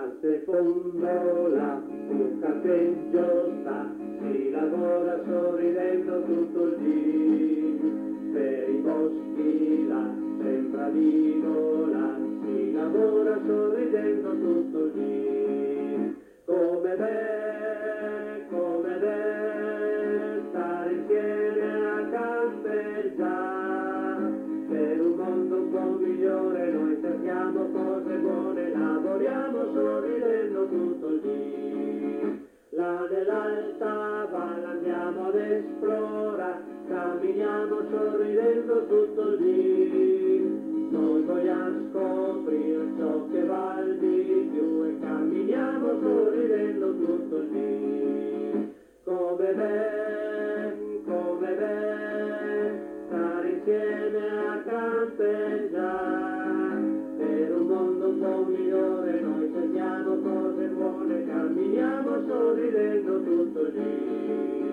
se fondo là un campeggio sta, si lavora sorridendo tutto il giorno, per i boschi là, sembra vivo là, si lavora sorridendo tutto il giorno, come be, stare insieme a campeggiare, per un mondo un po' migliore noi cerchiamo cose buone, lavoriamo sorridendo tutto il giorno. Là nell'alta valle andiamo ad esplorare, camminiamo sorridendo tutto il giorno. Noi vogliamo scoprire ciò che vale di più e camminiamo sorridendo tutto il giorno. Come be, stare insieme a campeggiare, per un mondo un po' migliore noi cerchiamo cose buone, camminiamo sorridendo tutto il giorno.